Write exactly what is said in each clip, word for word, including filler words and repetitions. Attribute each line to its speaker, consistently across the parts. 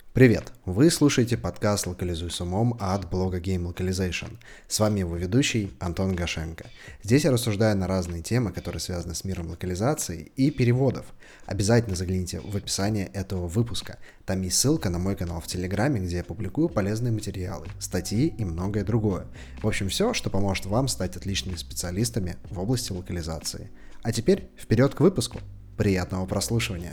Speaker 1: Привет! Вы слушаете подкаст «Локализуй с умом» от блога Game Localization. С вами его ведущий Антон Гашенко. Здесь я рассуждаю на разные темы, которые связаны с миром локализации и переводов. Обязательно загляните в описание этого выпуска. Там есть ссылка на мой канал в Телеграме, где я публикую полезные материалы, статьи и многое другое. В общем, все, что поможет вам стать отличными специалистами в области локализации. А теперь вперед к выпуску. Приятного прослушивания!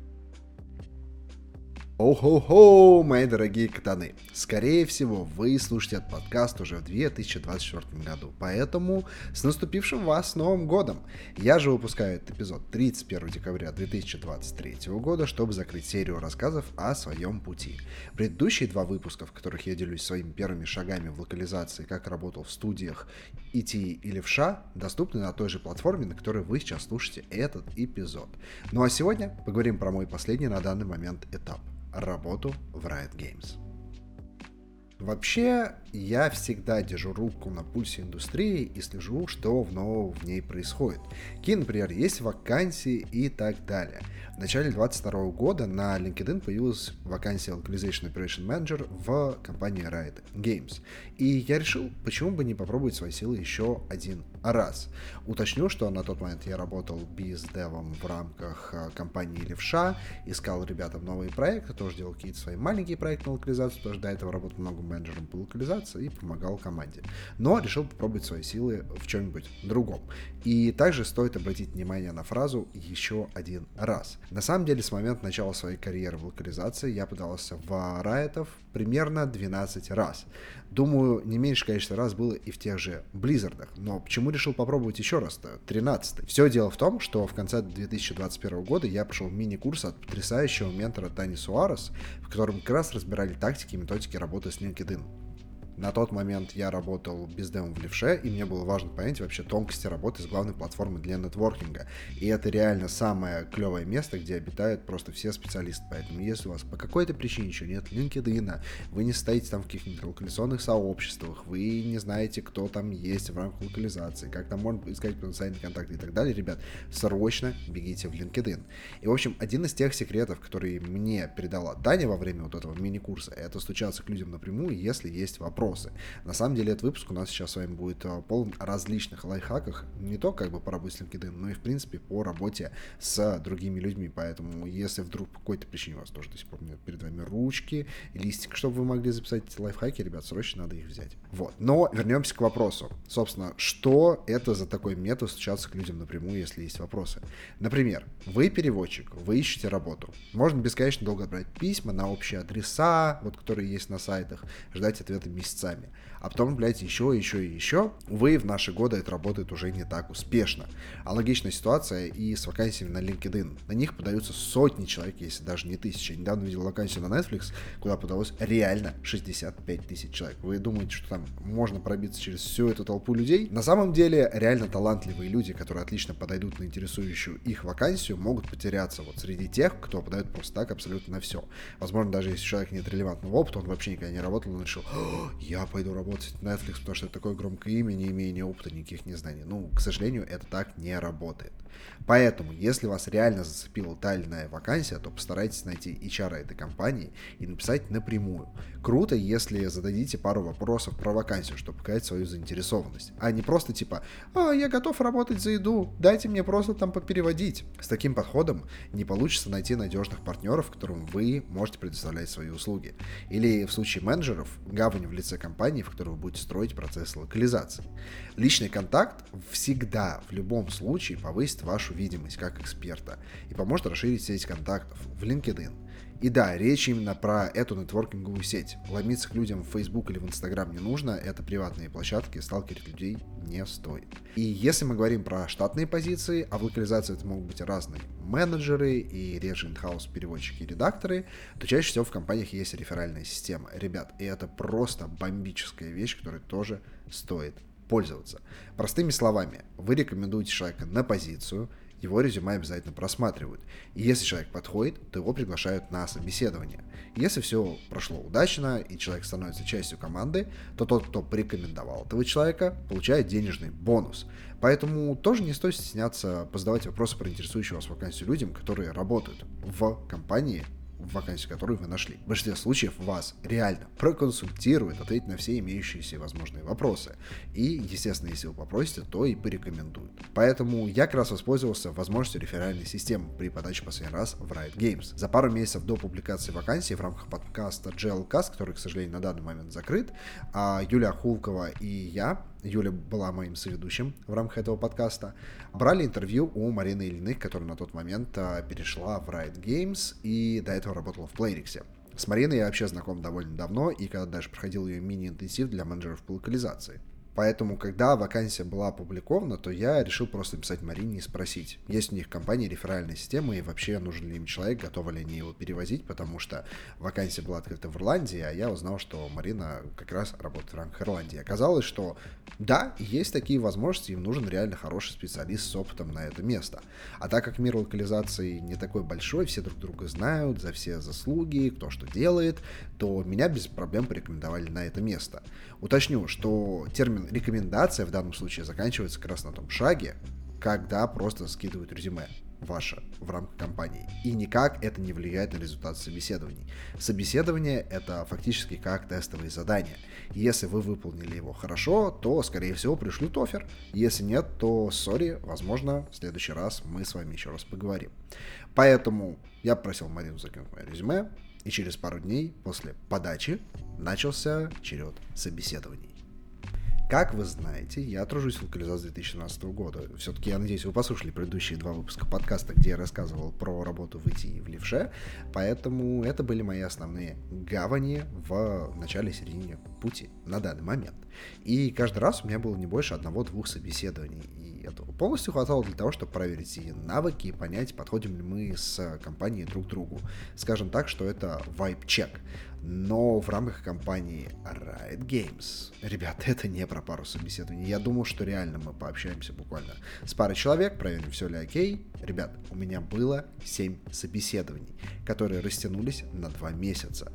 Speaker 1: О-хо-хо, мои дорогие катаны! Скорее всего, вы слушаете этот подкаст уже в две тысячи двадцать четвёртом году, поэтому с наступившим вас Новым годом! Я же выпускаю этот эпизод тридцать первого декабря две тысячи двадцать третьего года, чтобы закрыть серию рассказов о своем пути. Предыдущие два выпуска, в которых я делюсь своими первыми шагами в локализации, как работал в студиях и ти и левша, доступны на той же платформе, на которой вы сейчас слушаете этот эпизод. Ну а сегодня поговорим про мой последний на данный момент этап. Работу в Riot Games. Вообще, я всегда держу руку на пульсе индустрии и слежу, что в новом в ней происходит. Какие, например, есть вакансии и так далее. В начале две тысячи двадцать второго года на LinkedIn появилась вакансия Localization Operation Manager в компании Riot Games. И я решил, почему бы не попробовать свои силы еще один раз. Уточню, что на тот момент я работал биз-девом в рамках компании Левша, искал ребятам новые проекты, тоже делал какие-то свои маленькие проекты на локализацию, тоже до этого работал много менеджером по локализации и помогал команде. Но решил попробовать свои силы в чем-нибудь другом. И также стоит обратить внимание на фразу «еще один раз». На самом деле, с момента начала своей карьеры в локализации я подался в Riot'ов примерно двенадцать раз. Думаю, не меньше, конечно, раз было и в тех же Blizzard'ах. Но почему решил попробовать еще раз-то? тринадцатый. Все дело в том, что в конце две тысячи двадцать первого года я прошел мини-курс от потрясающего ментора Тани Суарес, в котором как раз разбирали тактики и методики работы с LinkedIn. На тот момент я работал бездевом в левше, и мне было важно понять вообще тонкости работы с главной платформой для нетворкинга. И это реально самое клевое место, где обитают просто все специалисты. Поэтому если у вас по какой-то причине еще нет LinkedIn, вы не стоите там в каких-нибудь локализационных сообществах, вы не знаете, кто там есть в рамках локализации, как там можно искать потенциальные контакты и так далее, ребят, срочно бегите в LinkedIn. И, в общем, один из тех секретов, которые мне передала Таня во время вот этого мини-курса, это стучаться к людям напрямую, если есть вопрос. На самом деле, этот выпуск у нас сейчас с вами будет полон различных лайфхаках, не только как бы по работе с LinkedIn, но и, в принципе, по работе с другими людьми. Поэтому, если вдруг по какой-то причине у вас тоже до сих пор нет перед вами ручки, листик, чтобы вы могли записать эти лайфхаки, ребят, срочно надо их взять. Вот. Но вернемся к вопросу. Собственно, что это за такой метод стучаться к людям напрямую, если есть вопросы? Например, вы переводчик, вы ищете работу. Можно бесконечно долго отправить письма на общие адреса, вот, которые есть на сайтах, ждать ответа месяцами. А потом, блядь, еще, еще и еще. Увы, в наши годы это работает уже не так успешно. Аналогичная ситуация и с вакансиями на LinkedIn. На них подаются сотни человек, если даже не тысячи. Я недавно видел вакансию на Netflix, куда подалось реально шестьдесят пять тысяч человек. Вы думаете, что там можно пробиться через всю эту толпу людей? На самом деле, реально талантливые люди, которые отлично подойдут на интересующую их вакансию, могут потеряться вот среди тех, кто подает просто так абсолютно на все. Возможно, даже если у человека нет релевантного опыта, он вообще никогда не работал, он решил: я пойду работать в Netflix, потому что это такое громкое имя, не имея ни опыта, никаких ни знаний. Ну, к сожалению, это так не работает. Поэтому, если вас реально зацепила та или иная вакансия, то постарайтесь найти эйч ар этой компании и написать напрямую. Круто, если зададите пару вопросов про вакансию, чтобы показать свою заинтересованность. А не просто типа: а, я готов работать за еду, дайте мне просто там попереводить. С таким подходом не получится найти надежных партнеров, которым вы можете предоставлять свои услуги. Или в случае менеджеров, гавань в лице компании, в которой вы будете строить процесс локализации. Личный контакт всегда, в любом случае, повысит вашу видимость как эксперта и поможет расширить сеть контактов в LinkedIn. И да, речь именно про эту нетворкинговую сеть. Ломиться к людям в Facebook или в Instagram не нужно, это приватные площадки, сталкерить людей не стоит. И если мы говорим про штатные позиции, а в локализации это могут быть разные менеджеры и реже in-house переводчики и редакторы, то чаще всего в компаниях есть реферальная система. Ребят, и это просто бомбическая вещь, которой тоже стоит пользоваться. Простыми словами, вы рекомендуете человека на позицию, его резюме обязательно просматривают. И если человек подходит, то его приглашают на собеседование. Если все прошло удачно и человек становится частью команды, то тот, кто порекомендовал этого человека, получает денежный бонус. Поэтому тоже не стоит стесняться позадавать вопросы про интересующую вас вакансию людям, которые работают в компании в вакансию, которую вы нашли. В большинстве случаев вас реально проконсультируют, ответить на все имеющиеся возможные вопросы. И, естественно, если вы попросите, то и порекомендуют. Поэтому я как раз воспользовался возможностью реферальной системы при подаче последний раз в Riot Games. За пару месяцев до публикации вакансии в рамках подкаста джи эл Cast, который, к сожалению, на данный момент закрыт, Юлия Хулкова и я, Юля была моим соведущим в рамках этого подкаста, брали интервью у Марины Ильиных, которая на тот момент перешла в Riot Games и до этого работала в Playrix. С Мариной я вообще знаком довольно давно, и когда даже проходил ее мини-интенсив для менеджеров по локализации. Поэтому, когда вакансия была опубликована, то я решил просто написать Марине и спросить, есть у них в компании реферальная система, и вообще нужен ли им человек, готовы ли они его перевозить, потому что вакансия была открыта в Ирландии, а я узнал, что Марина как раз работает в рамках Ирландии. Оказалось, что да, есть такие возможности, им нужен реально хороший специалист с опытом на это место. А так как мир локализации не такой большой, все друг друга знают за все заслуги, кто что делает, то меня без проблем порекомендовали на это место. Уточню, что термин рекомендация в данном случае заканчивается как раз на том шаге, когда просто скидывают резюме ваше в рамках компании. И никак это не влияет на результат собеседований. Собеседование — это фактически как тестовые задания. Если вы выполнили его хорошо, то, скорее всего, пришлют оффер. Если нет, то, сори, возможно, в следующий раз мы с вами еще раз поговорим. Поэтому я попросил Марину закинуть мое резюме, и через пару дней после подачи начался черед собеседований. Как вы знаете, я тружусь в локализации с две тысячи семнадцатого года. Все-таки, я надеюсь, вы послушали предыдущие два выпуска подкаста, где я рассказывал про работу в ай ти и в левше, поэтому это были мои основные гавани в начале и середине пути на данный момент. И каждый раз у меня было не больше одного-двух собеседований, и этого полностью хватало для того, чтобы проверить и навыки, и понять, подходим ли мы с компанией друг к другу. Скажем так, что это вайб-чек. Но в рамках компании Riot Games, ребята, это не про пару собеседований. Я думал, что реально мы пообщаемся буквально с парой человек, проверим, все ли окей. Ребят, у меня было семь собеседований, которые растянулись на два месяца.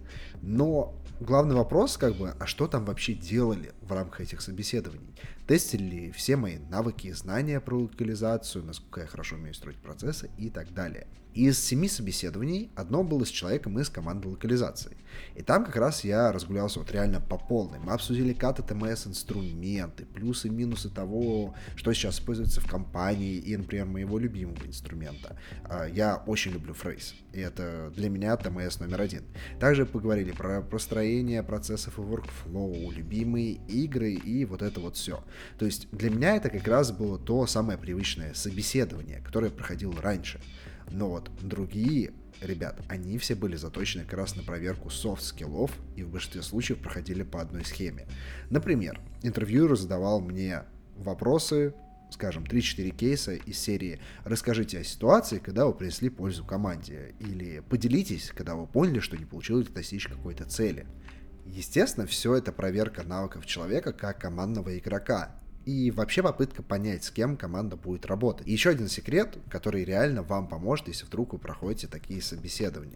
Speaker 1: Но главный вопрос, как бы, а что там вообще делали в рамках этих собеседований? Тестили ли все мои навыки и знания про локализацию, насколько я хорошо умею строить процессы и так далее. Из семи собеседований одно было с человеком из команды локализации. И там как раз я разгулялся вот реально по полной. Мы обсудили кат ти эм эс инструменты, плюсы и минусы того, что сейчас используется в компании, и, например, моего любимого инструмента. Я очень люблю Phrase, и это для меня ти эм эс номер один. Также поговорили про построение процессов и workflow, любимые игры и вот это вот все. То есть для меня это как раз было то самое привычное собеседование, которое я проходил раньше. Но вот другие ребят, они все были заточены как раз на проверку софт-скиллов и в большинстве случаев проходили по одной схеме. Например, интервьюер задавал мне вопросы, скажем, три-четыре кейса из серии «Расскажите о ситуации, когда вы принесли пользу команде» или «Поделитесь, когда вы поняли, что не получилось достичь какой-то цели». Естественно, все это проверка навыков человека как командного игрока. И вообще попытка понять, с кем команда будет работать. И еще один секрет, который реально вам поможет, если вдруг вы проходите такие собеседования.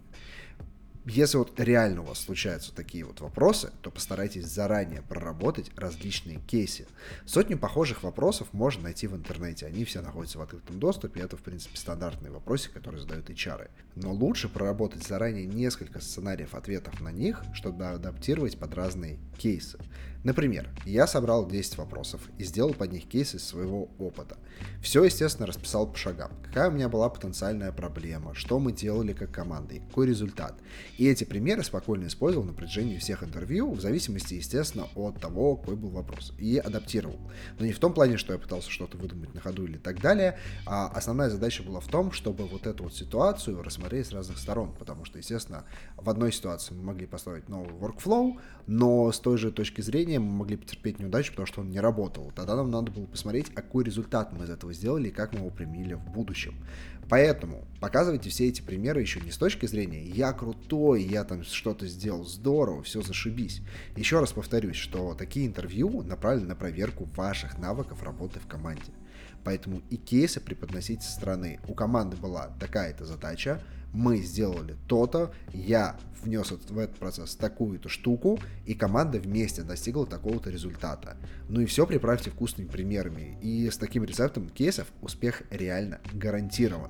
Speaker 1: Если вот реально у вас случаются такие вот вопросы, то постарайтесь заранее проработать различные кейсы. Сотню похожих вопросов можно найти в интернете, они все находятся в открытом доступе, это в принципе стандартные вопросы, которые задают эйч ар. Но лучше проработать заранее несколько сценариев ответов на них, чтобы адаптировать под разные кейсы. Например, я собрал десять вопросов и сделал под них кейсы из своего опыта. Все, естественно, расписал по шагам. Какая у меня была потенциальная проблема, что мы делали как команда и какой результат. И эти примеры спокойно использовал на протяжении всех интервью, в зависимости, естественно, от того, какой был вопрос. И адаптировал. Но не в том плане, что я пытался что-то выдумать на ходу или так далее, а основная задача была в том, чтобы вот эту вот ситуацию рассмотреть с разных сторон. Потому что, естественно, в одной ситуации мы могли построить новый workflow, но с той же точки зрения мы могли потерпеть неудачу, потому что он не работал. Тогда нам надо было посмотреть, какой результат мы из этого сделали и как мы его применили в будущем. Поэтому показывайте все эти примеры еще не с точки зрения «я крутой, я там что-то сделал здорово, все зашибись». Еще раз повторюсь, что такие интервью направлены на проверку ваших навыков работы в команде. Поэтому и кейсы преподносить со стороны. У команды была такая-то задача, мы сделали то-то, я внес в этот процесс такую-то штуку, и команда вместе достигла такого-то результата. Ну и все приправьте вкусными примерами. И с таким рецептом кейсов успех реально гарантирован.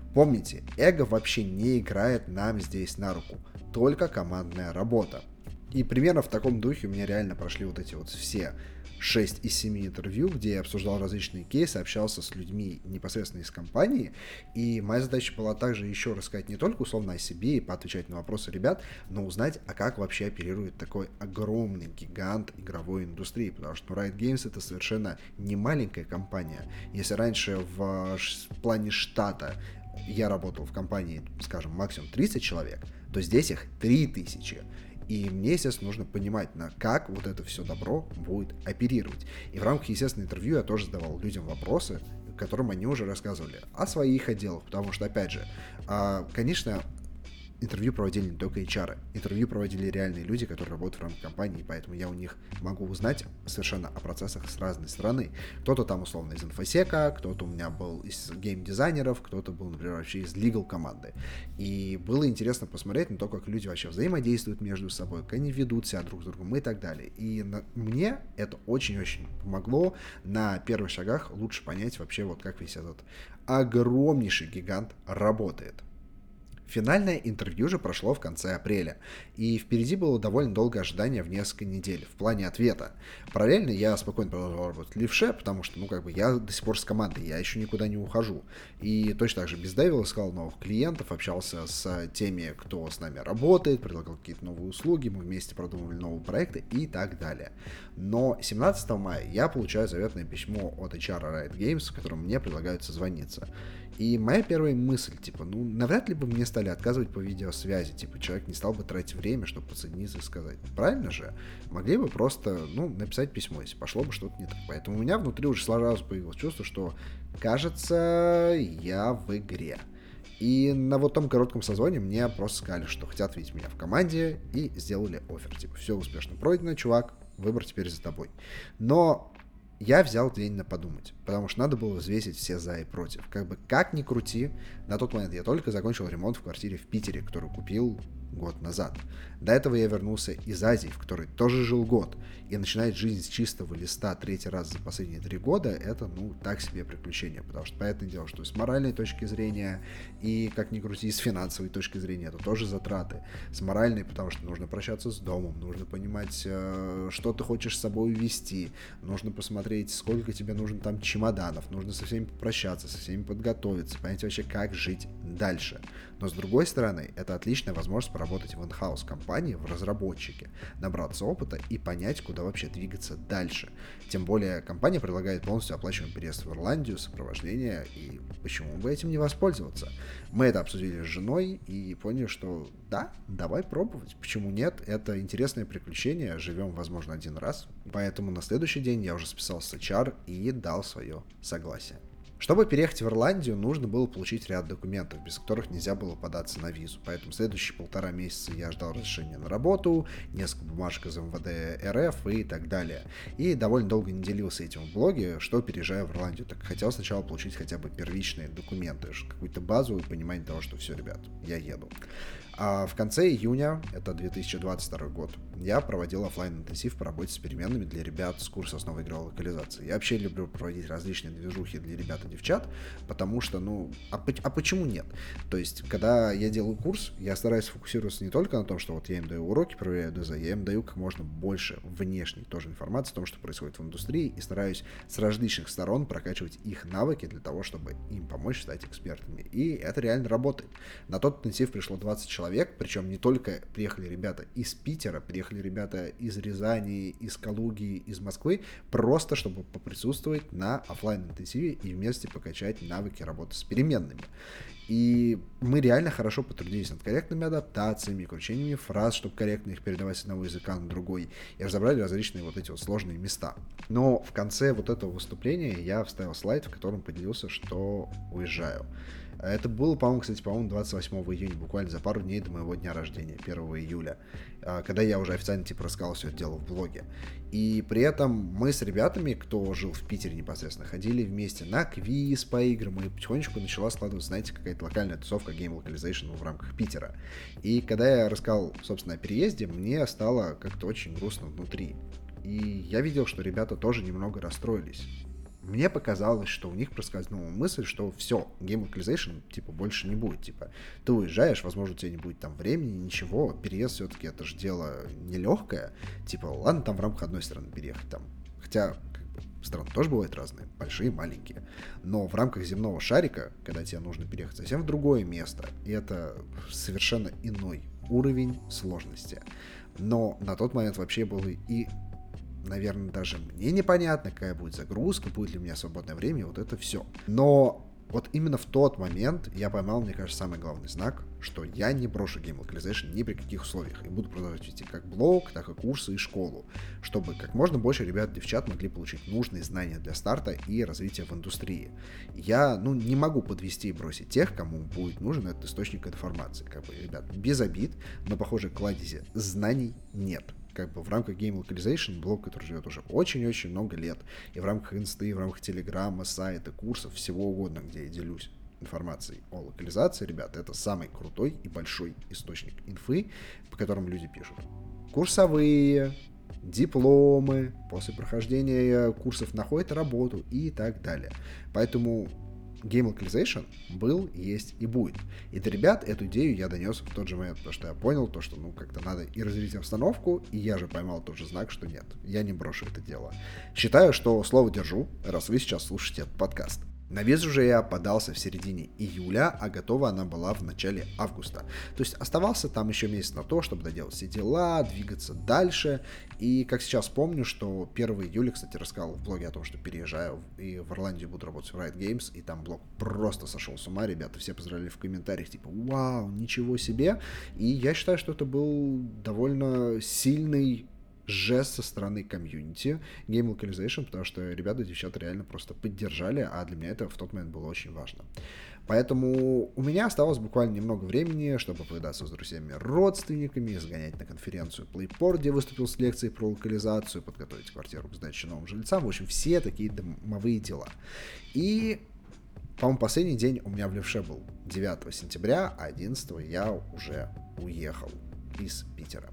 Speaker 1: Помните, эго вообще не играет нам здесь на руку, только командная работа. И примерно в таком духе у меня реально прошли вот эти вот все шесть из семи интервью, где я обсуждал различные кейсы, общался с людьми непосредственно из компании, и моя задача была также еще рассказать не только условно о себе и поотвечать на вопросы ребят, но узнать, а как вообще оперирует такой огромный гигант игровой индустрии, потому что Riot Games это совершенно не маленькая компания. Если раньше в, в плане штата я работал в компании, скажем, максимум тридцать человек, то здесь их три тысячи. И мне, естественно, нужно понимать, на как вот это все добро будет оперировать. И в рамках, естественно, интервью я тоже задавал людям вопросы, которым они уже рассказывали о своих отделах. Потому что, опять же, конечно, интервью проводили не только эйч ар, интервью проводили реальные люди, которые работают в рамках компании, поэтому я у них могу узнать совершенно о процессах с разной стороны. Кто-то там условно из инфосека, кто-то у меня был из гейм-дизайнеров, кто-то был, например, вообще из legal команды. И было интересно посмотреть на то, как люди вообще взаимодействуют между собой, как они ведут себя друг с другом и так далее. И на... мне это очень-очень помогло на первых шагах лучше понять вообще, вот как весь этот огромнейший гигант работает. Финальное интервью же прошло в конце апреля, и впереди было довольно долгое ожидание в несколько недель в плане ответа. Параллельно я спокойно продолжал работать в Левше, потому что, ну, как бы, я до сих пор с командой, я еще никуда не ухожу. И точно так же бездевил, искал новых клиентов, общался с теми, кто с нами работает, предлагал какие-то новые услуги, мы вместе продумывали новые проекты и так далее. Но семнадцатого мая я получаю заветное письмо от эйч ар Riot Games, в котором мне предлагают созвониться. И моя первая мысль, типа, ну, навряд ли бы мне стали отказывать по видеосвязи, типа, человек не стал бы тратить время, чтобы подсоединиться и сказать. Правильно же? Могли бы просто, ну, написать письмо, если пошло бы что-то не так. Поэтому у меня внутри уже сразу появилось чувство, что, кажется, я в игре. И на вот том коротком созвоне мне просто сказали, что хотят видеть меня в команде, и сделали оффер. Типа, все успешно пройдено, чувак, выбор теперь за тобой. Но я взял день на подумать, потому что надо было взвесить все за и против. Как бы, как ни крути, на тот момент я только закончил ремонт в квартире в Питере, которую купил год назад. До этого я вернулся из Азии, в которой тоже жил год, и начинать жизнь с чистого листа третий раз за последние три года, это, ну, так себе приключение, потому что, понятное дело, что с моральной точки зрения, и, как ни крути, с финансовой точки зрения, это тоже затраты. С моральной, потому что нужно прощаться с домом, нужно понимать, что ты хочешь с собой увезти, нужно посмотреть, сколько тебе нужно там чемоданов, нужно со всеми попрощаться, со всеми подготовиться, понять вообще, как жить дальше. Но, с другой стороны, это отличная возможность поработать в in-house компании, в разработчике, набраться опыта и понять, куда вообще двигаться дальше. Тем более, компания предлагает полностью оплачиваемый переезд в Ирландию, сопровождение, и почему бы этим не воспользоваться? Мы это обсудили с женой и поняли, что да, давай пробовать. Почему нет? Это интересное приключение, живем, возможно, один раз. Поэтому на следующий день я уже списался с эйч ар и дал свое согласие. Чтобы переехать в Ирландию, нужно было получить ряд документов, без которых нельзя было податься на визу. Поэтому следующие полтора месяца я ждал разрешения на работу, несколько бумажек из эм вэ дэ эр эф и так далее. И довольно долго не делился этим в блоге, что переезжаю в Ирландию. Так хотел сначала получить хотя бы первичные документы, какую-то базу и понимание того, что все, ребят, я еду. А в конце июня, это две тысячи двадцать второй год, я проводил офлайн-интенсив по работе с переменными для ребят с курса основы игровой локализации. Я вообще люблю проводить различные движухи для ребят и девчат, потому что, ну, а, а почему нет? То есть, когда я делаю курс, я стараюсь фокусироваться не только на том, что вот я им даю уроки, проверяю ДЗ, я им даю как можно больше внешней тоже информации о том, что происходит в индустрии, и стараюсь с различных сторон прокачивать их навыки для того, чтобы им помочь стать экспертами. И это реально работает. На тот интенсив пришло двадцать человек, причем не только приехали ребята из Питера, приехали ребята из Рязани, из Калуги, из Москвы, просто чтобы поприсутствовать на офлайн-интенсиве и вместе покачать навыки работы с переменными. И мы реально хорошо потрудились над корректными адаптациями, кручениями фраз, чтобы корректно их передавать с одного языка на другой, и разобрали различные вот эти вот сложные места. Но в конце вот этого выступления я вставил слайд, в котором поделился, что уезжаю. Это было, по-моему, кстати, по-моему, двадцать восьмого июня, буквально за пару дней до моего дня рождения, первого июля, когда я уже официально, типа, рассказал все это дело в блоге. И при этом мы с ребятами, кто жил в Питере непосредственно, ходили вместе на квиз по играм, и потихонечку начала складываться, знаете, какая-то локальная тусовка Game Localization в рамках Питера. И когда я рассказал, собственно, о переезде, мне стало как-то очень грустно внутри. И я видел, что ребята тоже немного расстроились. мне показалось, что у них проскользнула мысль, что все, game localization, типа, больше не будет, типа, ты уезжаешь, возможно, у тебя не будет там времени, ничего, переезд все-таки это же дело нелегкое, типа, ладно, там в рамках одной страны переехать, там, хотя, как бы, страны тоже бывают разные, большие, маленькие, но в рамках земного шарика, когда тебе нужно переехать совсем в другое место, и это совершенно иной уровень сложности, но на тот момент вообще было и наверное, даже мне непонятно, какая будет загрузка, будет ли у меня свободное время, вот это все. Но вот именно в тот момент я поймал, мне кажется, самый главный знак, что я не брошу Game Localization ни при каких условиях, и буду продолжать вести как блог, так и курсы и школу, чтобы как можно больше ребят, девчат могли получить нужные знания для старта и развития в индустрии. Я, ну, не могу подвести и бросить тех, кому будет нужен этот источник информации. Как бы, ребят, без обид, но, похоже, кладези знаний нет. Как бы в рамках Game Localization, блог, который живет уже очень-очень много лет, и в рамках инсты, и в рамках телеграмма, сайта, курсов, всего угодно, где я делюсь информацией о локализации, ребят, это самый крутой и большой источник инфы, по которому люди пишут. Курсовые, дипломы, после прохождения курсов находят работу и так далее. Поэтому Game Localization был, есть и будет. И до ребят эту идею я донес в тот же момент, потому что я понял то, что ну как-то надо и разделить обстановку, и я же поймал тот же знак, что нет, я не брошу это дело. Считаю, что слово держу, раз вы сейчас слушаете этот подкаст. На виз уже я подался в середине июля, а готова она была в начале августа. То есть оставался там еще месяц на то, чтобы доделать все дела, двигаться дальше. И как сейчас помню, что первого июля, кстати, рассказал в блоге о том, что переезжаю и в Ирландию буду работать в Riot Games, и там блог просто сошел с ума, ребята все поздравляли в комментариях, типа, вау, ничего себе. И я считаю, что это был довольно сильный жест со стороны комьюнити Game Localization, потому что ребята и девчата реально просто поддержали, а для меня это в тот момент было очень важно. Поэтому у меня осталось буквально немного времени, чтобы повидаться с друзьями, родственниками, сгонять на конференцию PlayPort, где выступил с лекцией про локализацию, подготовить квартиру к сдаче новым жильцам. В общем, все такие домовые дела. И, по-моему, последний день у меня в левше был девятого сентября, а одиннадцатого я уже уехал из Питера.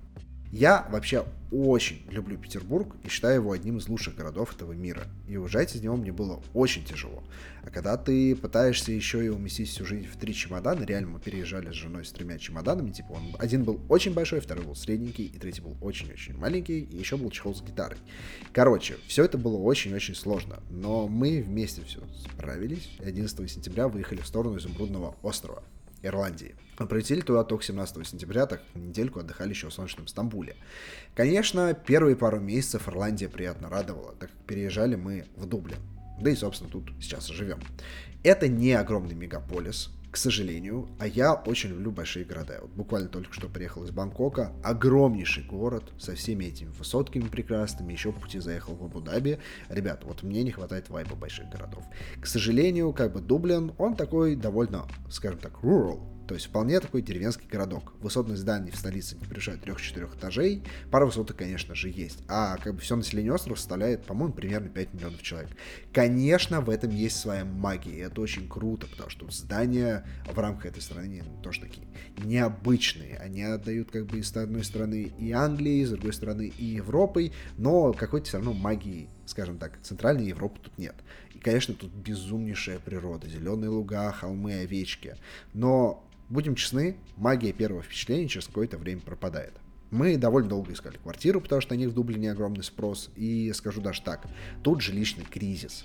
Speaker 1: Я вообще очень люблю Петербург и считаю его одним из лучших городов этого мира. И уезжать из него мне было очень тяжело. А когда ты пытаешься еще и уместить всю жизнь в три чемодана, реально мы переезжали с женой с тремя чемоданами, типа он один был очень большой, второй был средненький, и третий был очень-очень маленький, и еще был чехол с гитарой. Короче, все это было очень-очень сложно, но мы вместе все справились, и одиннадцатого сентября выехали в сторону Изумрудного острова, Ирландии. Мы прилетели туда только семнадцатого сентября, так недельку отдыхали еще в солнечном Стамбуле. Конечно, первые пару месяцев Ирландия приятно радовала, так как переезжали мы в Дублин. Да и, собственно, тут сейчас и живем. Это не огромный мегаполис, к сожалению, а я очень люблю большие города. Вот буквально только что приехал из Бангкока, огромнейший город со всеми этими высотками прекрасными, еще по пути заехал в Абу-Даби. Ребят, вот мне не хватает вайба больших городов. К сожалению, как бы Дублин, он такой довольно, скажем так, rural. То есть вполне такой деревенский городок. Высотные здания в столице не превышают трех-четырех этажей. Пара высоток, конечно же, есть. А как бы все население острова составляет, по-моему, примерно пять миллионов человек. Конечно, в этом есть своя магия. И это очень круто, потому что здания в рамках этой страны тоже такие необычные. Они отдают как бы с одной стороны и Англией, с другой стороны и Европой, но какой-то все равно магии, скажем так, центральной Европы тут нет. И, конечно, тут безумнейшая природа. Зеленые луга, холмы, овечки. Но будем честны, магия первого впечатления через какое-то время пропадает. Мы довольно долго искали квартиру, потому что на них в Дублине огромный спрос. И скажу даже так, тут жилищный кризис.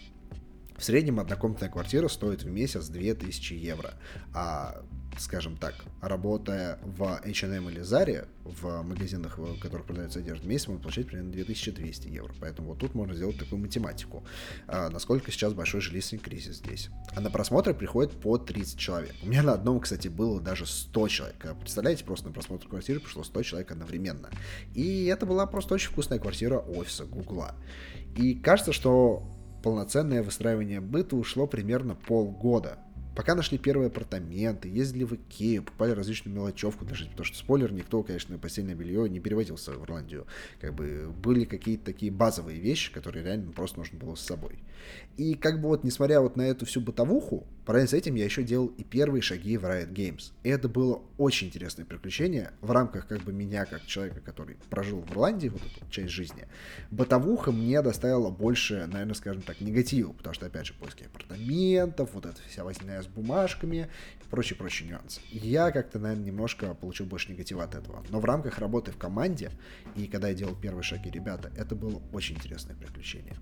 Speaker 1: В среднем однокомнатная квартира стоит в месяц две тысячи евро. А, скажем так, работая в эйч энд эм или Заре, в магазинах, в которых продается одежда, в месяц можно получать примерно две тысячи двести евро. Поэтому вот тут можно сделать такую математику. А, насколько сейчас большой жилищный кризис здесь. А на просмотры приходит по тридцать человек. У меня на одном, кстати, было даже сто человек. Представляете, просто на просмотр квартиры пришло сто человек одновременно. И это была просто очень вкусная квартира офиса Гугла. И кажется, что полноценное выстраивание быта ушло примерно полгода. Пока нашли первые апартаменты, ездили в Икею, покупали различную мелочевку для жизни, потому что, спойлер, никто, конечно, постельное белье не перевозился в Ирландию. Как бы были какие-то такие базовые вещи, которые реально просто нужно было с собой. И как бы вот, несмотря вот на эту всю бытовуху, параллельно с этим я еще делал и первые шаги в Riot Games. И это было очень интересное приключение в рамках как бы меня, как человека, который прожил в Ирландии вот эту часть жизни. Бытовуха мне доставила больше, наверное, скажем так, негатива, потому что, опять же, поиски апартаментов, вот эта вся возня с бумажками и прочие-прочие нюансы. Я как-то, наверное, немножко получил больше негатива от этого. Но в рамках работы в команде, и когда я делал первые шаги, ребята, это было очень интересное приключение.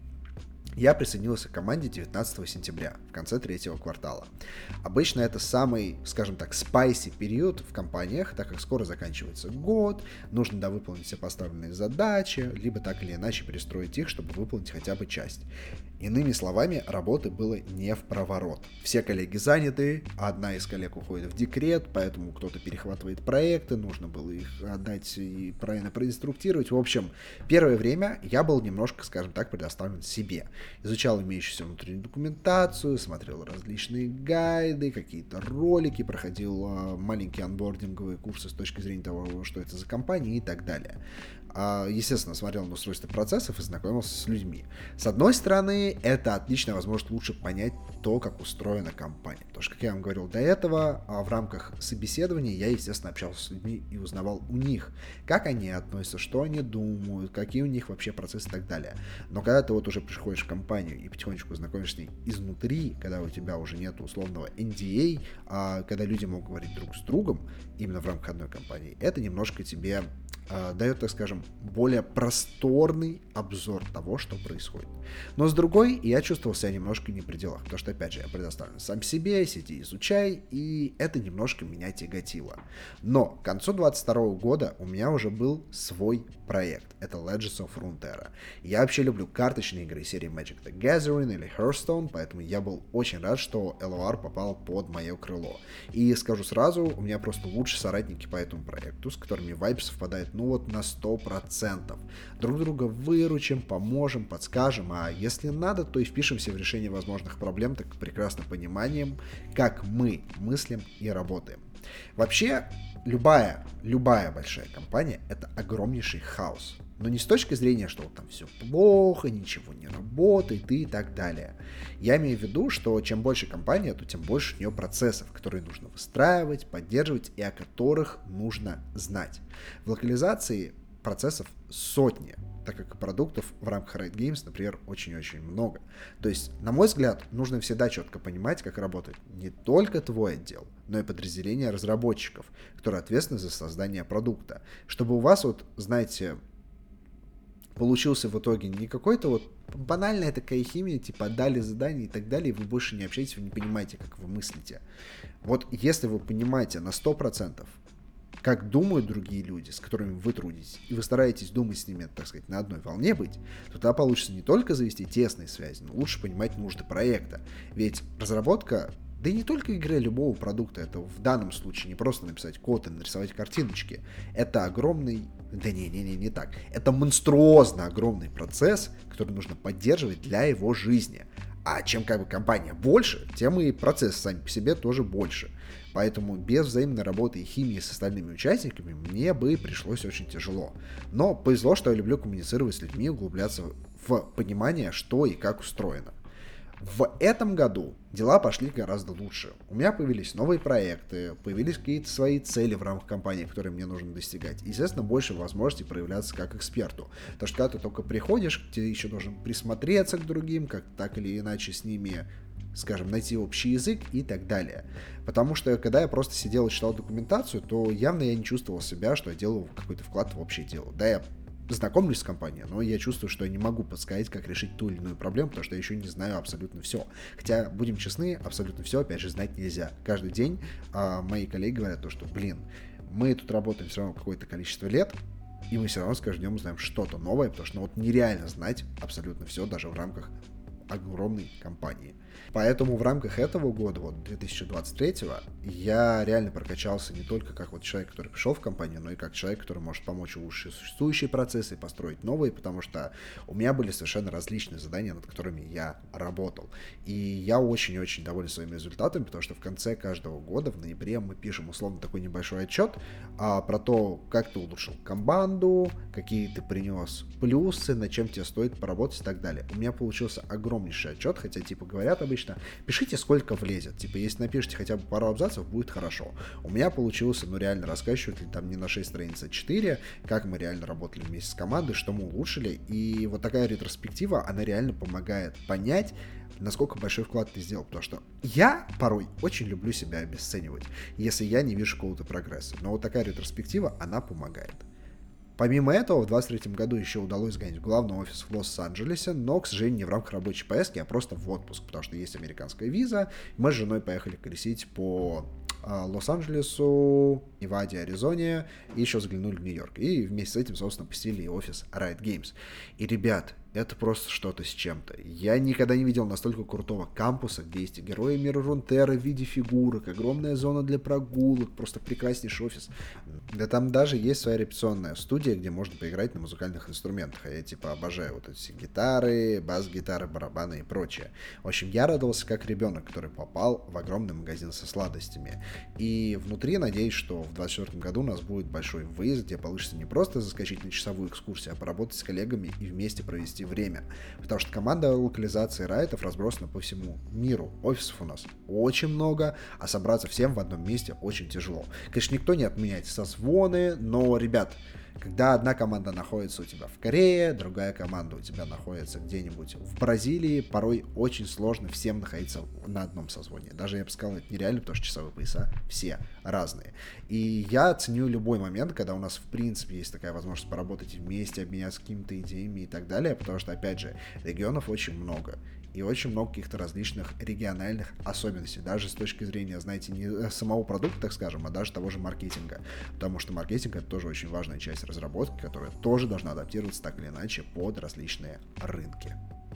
Speaker 1: Я присоединился к команде девятнадцатого сентября, в конце третьего квартала. Обычно это самый, скажем так, спайси период в компаниях, так как скоро заканчивается год, нужно довыполнить все поставленные задачи, либо так или иначе перестроить их, чтобы выполнить хотя бы часть. Иными словами, работы было не в проворот. Все коллеги заняты, одна из коллег уходит в декрет, поэтому кто-то перехватывает проекты, нужно было их отдать и правильно проинструктировать. В общем, первое время я был немножко, скажем так, предоставлен себе. Изучал имеющуюся внутреннюю документацию, смотрел различные гайды, какие-то ролики, проходил маленькие анбординговые курсы с точки зрения того, что это за компания и так далее. Естественно, смотрел на устройство процессов и знакомился с людьми. С одной стороны, это отличная возможность лучше понять то, как устроена компания. Потому что, как я вам говорил до этого, в рамках собеседования я, естественно, общался с людьми и узнавал у них, как они относятся, что они думают, какие у них вообще процессы и так далее. Но когда ты вот уже приходишь в компанию и потихонечку знакомишься с ней изнутри, когда у тебя уже нет условного эн ди эй, а когда люди могут говорить друг с другом, именно в рамках одной компании, это немножко тебе дает, так скажем, более просторный обзор того, что происходит. Но с другой, я чувствовал себя немножко не при делах, потому что, опять же, я предоставлен сам себе, сиди, изучай, и это немножко меня тяготило. Но к концу двадцать второго года у меня уже был свой проект. Это Legends of Runeterra. Я вообще люблю карточные игры серии Magic the Gathering или Hearthstone, поэтому я был очень рад, что эл о ар попал под мое крыло. И скажу сразу, у меня просто лучшие соратники по этому проекту, с которыми вайб совпадает ну вот на сто процентов. Друг друга выручим, поможем, подскажем, а если надо, то и впишемся в решение возможных проблем, так прекрасно пониманием, как мы мыслим и работаем. Вообще, любая, любая большая компания — это огромнейший хаос. Но не с точки зрения, что вот там все плохо, ничего не работает и так далее. Я имею в виду, что чем больше компания, то тем больше у нее процессов, которые нужно выстраивать, поддерживать и о которых нужно знать. В локализации процессов сотни, так как продуктов в рамках Riot Games, например, очень-очень много. То есть, на мой взгляд, нужно всегда четко понимать, как работает не только твой отдел, но и подразделение разработчиков, которые ответственны за создание продукта. Чтобы у вас, вот, знаете, получился в итоге не какой-то вот банальная такая химия, типа дали задание и так далее, и вы больше не общаетесь, вы не понимаете, как вы мыслите. Вот если вы понимаете на сто процентов, как думают другие люди, с которыми вы трудитесь, и вы стараетесь думать с ними, так сказать, на одной волне быть, то тогда получится не только завести тесные связи, но лучше понимать нужды проекта. Ведь разработка, да и не только игры, любого продукта, это в данном случае не просто написать код и нарисовать картиночки, это огромный, да не-не-не, не так, это монструозно огромный процесс, который нужно поддерживать для его жизни. А чем как бы компания больше, тем и процесс сами по себе тоже больше. Поэтому без взаимной работы и химии с остальными участниками мне бы пришлось очень тяжело. Но повезло, что я люблю коммуницировать с людьми, углубляться в понимание, что и как устроено. В этом году дела пошли гораздо лучше. У меня появились новые проекты, появились какие-то свои цели в рамках компании, которые мне нужно достигать. И, естественно, больше возможностей проявляться как эксперту. Потому что когда ты только приходишь, ты еще должен присмотреться к другим, как так или иначе с ними, скажем, найти общий язык и так далее. Потому что, когда я просто сидел и читал документацию, то явно я не чувствовал себя, что я делаю какой-то вклад в общее дело. Да, я знакомлюсь с компанией, но я чувствую, что я не могу подсказать, как решить ту или иную проблему, потому что я еще не знаю абсолютно все. Хотя, будем честны, абсолютно все, опять же, знать нельзя. Каждый день а, мои коллеги говорят то, что, блин, мы тут работаем все равно какое-то количество лет, и мы все равно с каждым днем узнаем что-то новое, потому что ну, вот нереально знать абсолютно все, даже в рамках огромной компании. Поэтому в рамках этого года, вот две тысячи двадцать третьего, я реально прокачался не только как вот человек, который пришел в компанию, но и как человек, который может помочь улучшить существующие процессы и построить новые, потому что у меня были совершенно различные задания, над которыми я работал. И я очень-очень доволен своими результатами, потому что в конце каждого года, в ноябре, мы пишем условно такой небольшой отчет а, про то, как ты улучшил команду, какие ты принес плюсы, над чем тебе стоит поработать и так далее. У меня получился огромнейший отчет, хотя типа говорят обычно, пишите сколько влезет, типа если напишите хотя бы пару абзацев, будет хорошо. У меня получился, ну реально рассказчик, там не на шесть страниц, а четыре, как мы реально работали вместе с командой, что мы улучшили, и вот такая ретроспектива, она реально помогает понять, насколько большой вклад ты сделал, потому что я порой очень люблю себя обесценивать, если я не вижу какого-то прогресса, но вот такая ретроспектива, она помогает. Помимо этого, в двадцать третьем году еще удалось сгонять в главный офис в Лос-Анджелесе, но, к сожалению, не в рамках рабочей поездки, а просто в отпуск, потому что есть американская виза. Мы с женой поехали колесить по а, Лос-Анджелесу, Неваде, Аризоне, и еще заглянули в Нью-Йорк. И вместе с этим, собственно, посетили офис Riot Games. И, ребят, это просто что-то с чем-то. Я никогда не видел настолько крутого кампуса, где есть и герои мира Рунтера в виде фигурок, огромная зона для прогулок, просто прекраснейший офис. Да там даже есть своя репетиционная студия, где можно поиграть на музыкальных инструментах. А я типа обожаю вот эти гитары, бас-гитары, барабаны и прочее. В общем, я радовался как ребенок, который попал в огромный магазин со сладостями. И внутри надеюсь, что в двадцать четвёртом году у нас будет большой выезд, где получится не просто заскочить на часовую экскурсию, а поработать с коллегами и вместе провести время. Потому что команда локализации райтов разбросана по всему миру. Офисов у нас очень много, а собраться всем в одном месте очень тяжело. Конечно, никто не отменяет созвоны, но, ребят, когда одна команда находится у тебя в Корее, другая команда у тебя находится где-нибудь в Бразилии, порой очень сложно всем находиться на одном созвоне. Даже, я бы сказал, это нереально, потому что часовые пояса все разные. И я ценю любой момент, когда у нас, в принципе, есть такая возможность поработать вместе, обменяться какими-то идеями и так далее, потому что, опять же, регионов очень много. И очень много каких-то различных региональных особенностей, даже с точки зрения, знаете, не самого продукта, так скажем, а даже того же маркетинга. Потому что маркетинг — это тоже очень важная часть разработки, которая тоже должна адаптироваться так или иначе под различные рынки.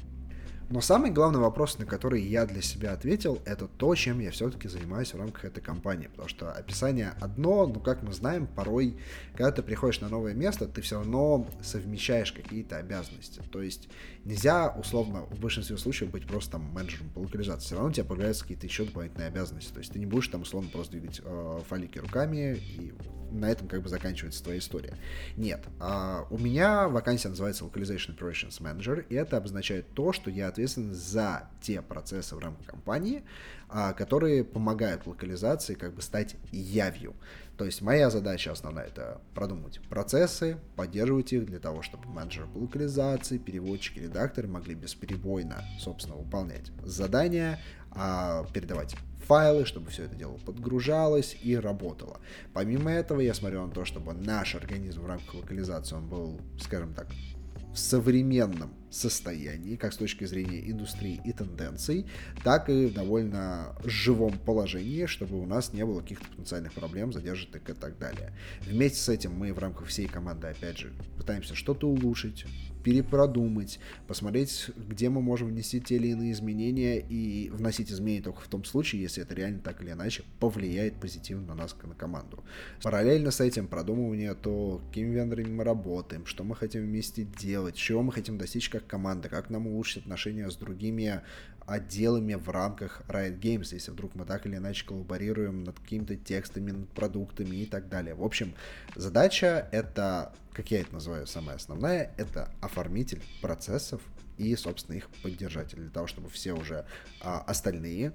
Speaker 1: Но самый главный вопрос, на который я для себя ответил, это то, чем я все-таки занимаюсь в рамках этой компании. Потому что описание одно, но, как мы знаем, порой, когда ты приходишь на новое место, ты все равно совмещаешь какие-то обязанности. То есть нельзя, условно, в большинстве случаев быть просто там менеджером по локализации. Все равно у тебя появляются какие-то еще дополнительные обязанности. То есть ты не будешь там, условно, просто двигать э, файлики руками, и на этом как бы заканчивается твоя история. Нет. А у меня вакансия называется Localization Operations Manager, и это обозначает то, что я ответственен за те процессы в рамках компании, а, которые помогают локализации как бы стать явью. То есть моя задача основная — это продумать процессы, поддерживать их для того, чтобы менеджеры по локализации, переводчики, редакторы могли бесперебойно, собственно, выполнять задания, а, передавать файлы, чтобы все это дело подгружалось и работало. Помимо этого, я смотрю на то, чтобы наш организм в рамках локализации, он был, скажем так, в современном состоянии, как с точки зрения индустрии и тенденций, так и в довольно живом положении, чтобы у нас не было каких-то потенциальных проблем, задержек и так далее. Вместе с этим мы в рамках всей команды, опять же, пытаемся что-то улучшить, перепродумать, посмотреть, где мы можем внести те или иные изменения, и вносить изменения только в том случае, если это реально так или иначе повлияет позитивно на нас, как на команду. Параллельно с этим продумывание то, какими вендорами мы работаем, что мы хотим вместе делать, чего мы хотим достичь как команда, как нам улучшить отношения с другими отделами в рамках Riot Games, если вдруг мы так или иначе коллаборируем над какими-то текстами, над продуктами и так далее. В общем, задача — это, как я это называю, самая основная, это оформитель процессов и, собственно, их поддержатель, для того, чтобы все уже а, остальные,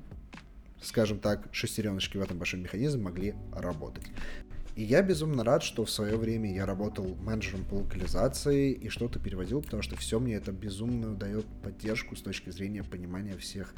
Speaker 1: скажем так, шестереночки в этом большом механизме могли работать. И я безумно рад, что в свое время я работал менеджером по локализации и что-то переводил, потому что все мне это безумно дает поддержку с точки зрения понимания всех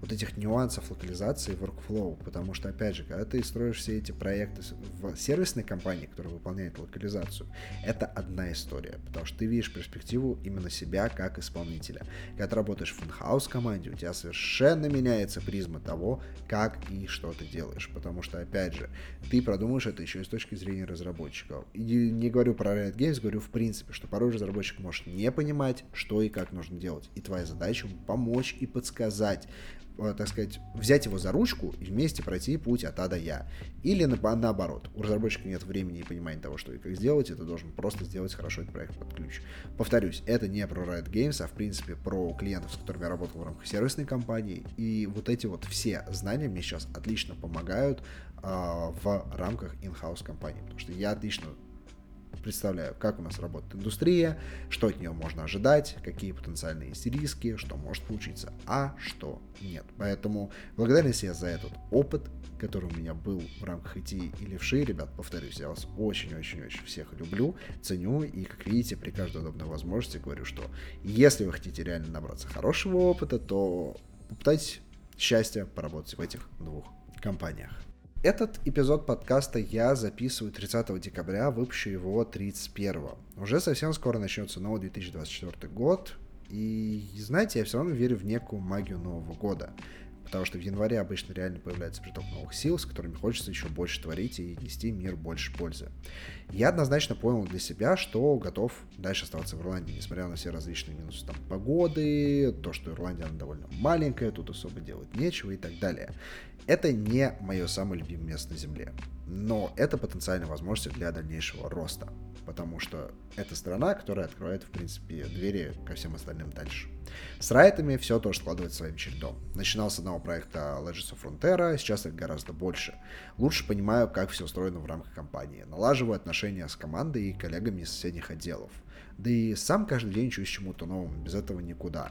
Speaker 1: вот этих нюансов локализации и workflow, потому что, опять же, когда ты строишь все эти проекты в сервисной компании, которая выполняет локализацию, это одна история, потому что ты видишь перспективу именно себя как исполнителя. Когда ты работаешь в in-house команде, у тебя совершенно меняется призма того, как и что ты делаешь, потому что, опять же, ты продумаешь это еще и с точки зрения разработчиков. И не говорю про Riot Games, говорю в принципе, что порой разработчик может не понимать, что и как нужно делать, и твоя задача помочь и подсказать, так сказать, взять его за ручку и вместе пройти путь от А до Я. Или на, наоборот, у разработчика нет времени и понимания того, что и как сделать, и ты должен просто сделать хорошо этот проект под ключ. Повторюсь, это не про Riot Games, а в принципе про клиентов, с которыми я работал в рамках сервисной компании, и вот эти вот все знания мне сейчас отлично помогают э, в рамках in-house компании, потому что я отлично представляю, как у нас работает индустрия, что от нее можно ожидать, какие потенциальные есть риски, что может получиться, а что нет. Поэтому благодарность я за этот опыт, который у меня был в рамках ай ти и левши. Ребят, повторюсь, я вас очень-очень-очень всех люблю, ценю, и, как видите, при каждой удобной возможности говорю, что если вы хотите реально набраться хорошего опыта, то попытайтесь счастья поработать в этих двух компаниях. Этот эпизод подкаста я записываю тридцатого декабря, выпущу его тридцать первого. Уже совсем скоро начнется новый две тысячи двадцать четвёртый год, и, знаете, я все равно верю в некую магию Нового года, потому что в январе обычно реально появляется приток новых сил, с которыми хочется еще больше творить и нести мир больше пользы. Я однозначно понял для себя, что готов дальше оставаться в Ирландии, несмотря на все различные минусы там погоды, то, что Ирландия она довольно маленькая, тут особо делать нечего и так далее. Это не мое самое любимое место на Земле, но это потенциальная возможность для дальнейшего роста, потому что это страна, которая открывает, в принципе, двери ко всем остальным дальше. С райтами все тоже складывается своим чередом. Начинал с одного проекта Legends of Frontera, сейчас их гораздо больше. Лучше понимаю, как все устроено в рамках компании. Налаживаю отношения с командой и коллегами из соседних отделов. Да и сам каждый день учусь чему-то новому, без этого никуда.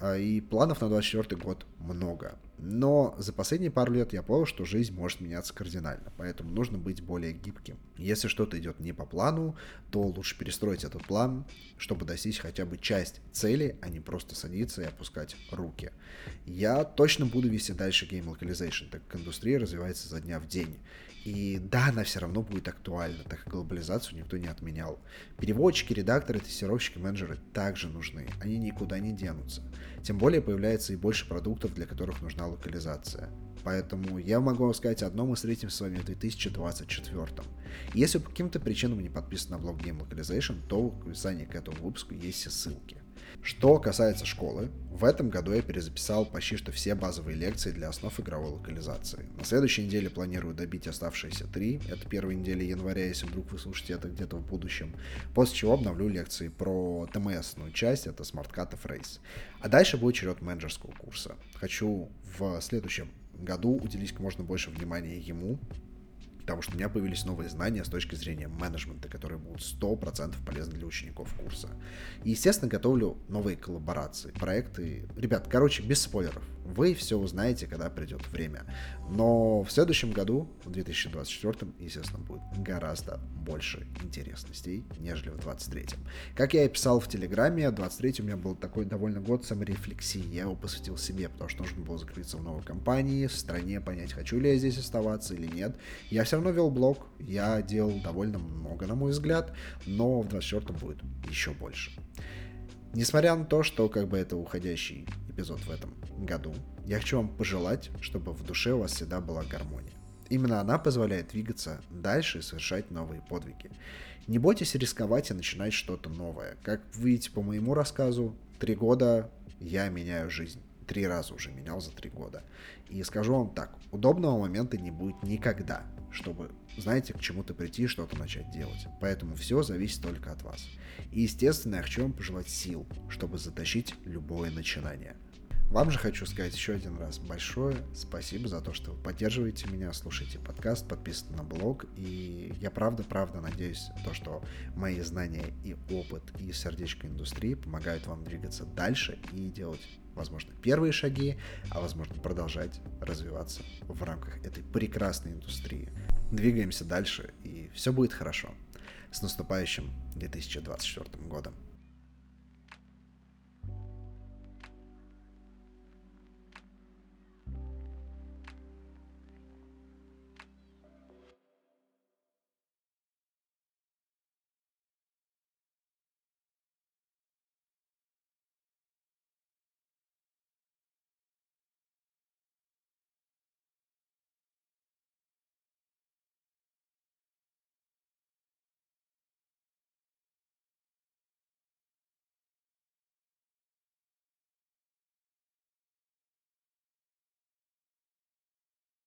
Speaker 1: И планов на двадцать четвёртый год много. Но за последние пару лет я понял, что жизнь может меняться кардинально, поэтому нужно быть более гибким. Если что-то идет не по плану, то лучше перестроить этот план, чтобы достичь хотя бы часть цели, а не просто садиться и опускать руки. Я точно буду вести дальше Game Localization, так как индустрия развивается за дня в день. И да, она все равно будет актуальна, так как глобализацию никто не отменял. Переводчики, редакторы, тестировщики, менеджеры также нужны, они никуда не денутся. Тем более появляется и больше продуктов, для которых нужна локализация. Поэтому я могу вам сказать одно, мы встретимся с вами в две тысячи двадцать четвёртом. Если по каким-то причинам вы не подписаны на блог Game Localization, то в описании к этому выпуску есть все ссылки. Что касается школы, в этом году я перезаписал почти что все базовые лекции для основ игровой локализации. На следующей неделе планирую добить оставшиеся три, это первая неделя января, если вдруг вы слушаете это где-то в будущем, после чего обновлю лекции про тэ эм эс-ную часть, это Smart Cut и Phrase. А дальше будет черед менеджерского курса. Хочу в следующем году уделить как можно больше внимания ему, потому что у меня появились новые знания с точки зрения менеджмента, которые будут сто процентов полезны для учеников курса. И, естественно, готовлю новые коллаборации, проекты. Ребят, короче, без спойлеров. Вы все узнаете, когда придет время. Но в следующем году, в две тысячи двадцать четвёртом, естественно, будет гораздо больше интересностей, нежели в двадцать третьем. Как я и писал в Телеграме, двадцать третий у меня был такой довольно год саморефлексии. Я его посвятил себе, потому что нужно было закрыться в новой компании, в стране, понять, хочу ли я здесь оставаться или нет. Я все равно вел блог, я делал довольно много, на мой взгляд, но в двадцать четвёртом будет еще больше. Несмотря на то, что как бы это уходящий эпизод в этом году, я хочу вам пожелать, чтобы в душе у вас всегда была гармония. Именно она позволяет двигаться дальше и совершать новые подвиги. Не бойтесь рисковать и начинать что-то новое. Как вы видите по моему рассказу, три года я меняю жизнь. Три раза уже менял за три года. И скажу вам так, удобного момента не будет никогда, чтобы, знаете, к чему-то прийти и что-то начать делать. Поэтому все зависит только от вас. И, естественно, я хочу вам пожелать сил, чтобы затащить любое начинание. Вам же хочу сказать еще один раз большое спасибо за то, что вы поддерживаете меня, слушаете подкаст, подписаны на блог. И я правда-правда надеюсь, то, что мои знания и опыт, и сердечко индустрии помогают вам двигаться дальше и делать, возможно, первые шаги, а возможно, продолжать развиваться в рамках этой прекрасной индустрии. Двигаемся дальше, и все будет хорошо. С наступающим две тысячи двадцать четвёртым годом!